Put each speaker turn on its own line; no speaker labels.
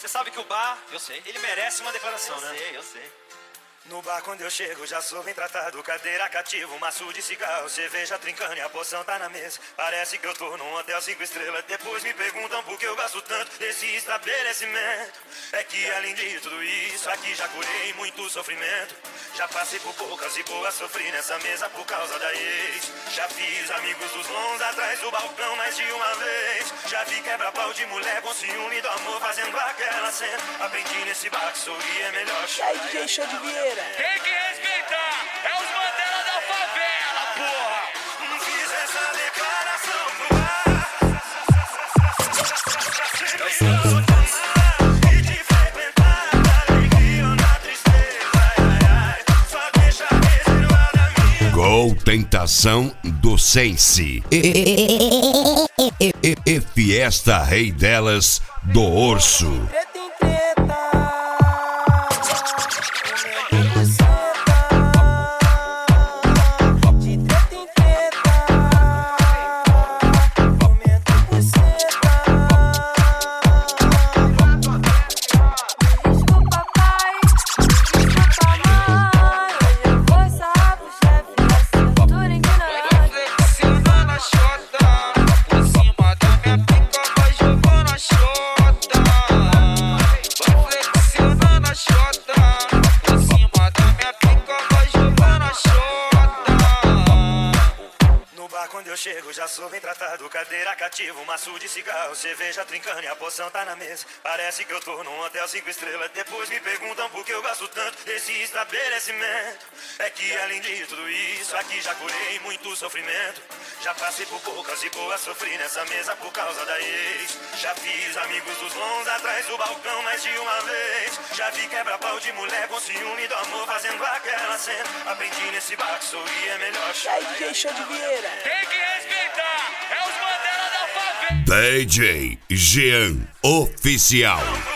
Você sabe que o bar,
Eu sei.
ele merece uma declaração, né?
Eu sei.
No bar quando eu chego já sou bem tratado. Cadeira cativa, maço de cigarro, cerveja trincando e a poção tá na mesa. Parece que eu tô num hotel 5 estrelas. Depois me perguntam por que eu gasto tanto desse estabelecimento. É que além de tudo isso, aqui já curei muito sofrimento. Já passei por poucas e boas, sofri nessa mesa por causa da ex. Já fiz amigos dos bons atrás do balcão mais de uma vez. Já vi quebra-pau de mulher com ciúme do amor fazendo aquela cena. Aprendi nesse bar que sorrir é melhor.
E aí, DJ Show de Vieira?
Tem que respeitar, é os Mandela da favela, porra!
Não fiz essa declaração pro ar. E te frequentar na alegria ou na tristeza. Só deixa reservada minha.
Gol Tentação do Sense. E Fiesta Rei delas do Orso.
Treta em treta. De treta em treta. Momento buceta.
Desculpa, pai. Desculpa, mãe. Hoje eu vou sarrar pro chefe da cintura ignorante.
Flexionando a xota, por cima da minha pica vai jogando a xota. Vai flexionando a xota, por cima da minha pica vai jogando a xota.
No bar quando eu chego já sou bem tratado. Cadeira cativa, maço de cigarro, cerveja trincando e a poção tá na mesa. Parece que eu tô num hotel 5 estrelas. Depois me perguntam por que eu gasto tanto desse estabelecimento. É que além de tudo isso, aqui já curei muito sofrimento. Já passei por poucas e boas, sofri nessa mesa por causa da ex. Já fiz amigos dos bons atrás do balcão mais de uma vez. Já vi quebra-pau de mulher com ciúme do amor fazendo aquela cena. Aprendi nesse bar que sorrir é melhor.
E aí, DJ Show de Vieira?
Tem que respeitar, é os Mandela da favela.
DJ Jean Oficial.